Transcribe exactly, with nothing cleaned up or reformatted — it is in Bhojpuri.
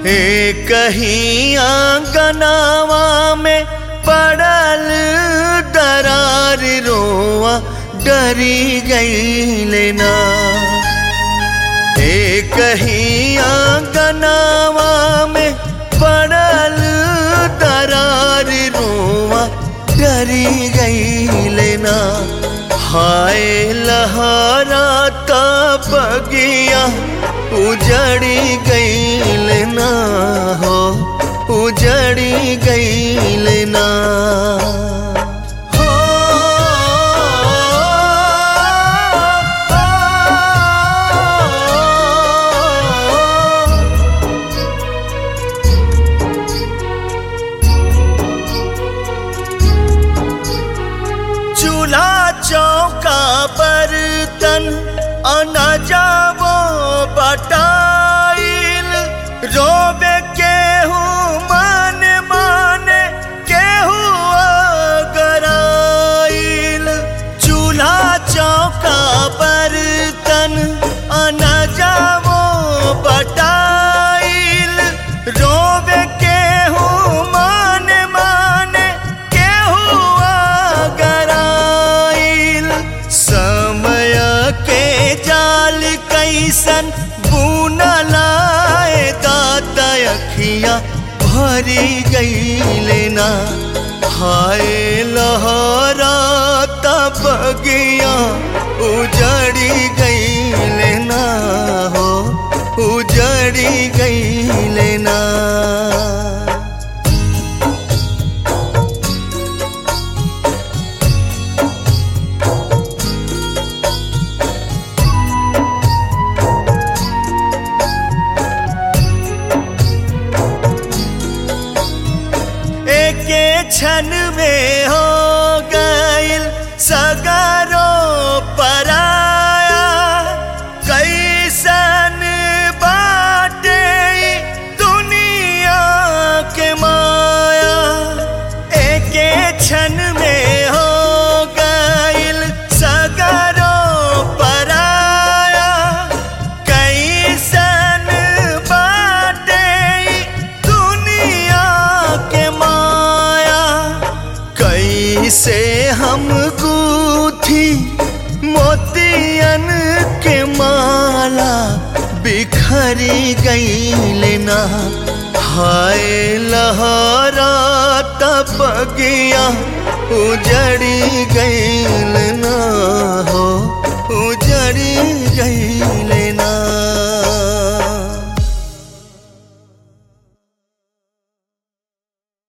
एक ही आंगनावा में पड़ल दरार रोआ डरी गई लेना। एक ही आंगनावा में पड़ल दरार रोआ डरी गई लेना। हाय लहरा बगिया उजड़ी गई लेना हो, उजड़ी गई लेना। चूल्हा चौका बर्तन अनजावो बटाइल, रोबे केहू मन माने केहू अगराइल। चूल्हा चौका बर्तन अनजावो बटाइल, रोबे केहू मन माने केहू अगराइल। समय के जाल कैसन बुनलाए दाता अखियाँ भरी गई लेना। हाय लहरा बगिया उजड़ी गई लेना हो, उजड़ी गई लेना। एके क्षण में हो गईल सगरो पराया, कैसन बाटे दुनिया के माया। एके क्षण में हो गईल सगरो पराया, कैसन बाटे दुनिया के माया। कैसे हम गूथी मोतियन के माला बिखरी गई लेना। हाय लहरा बगिया उजड़ी गई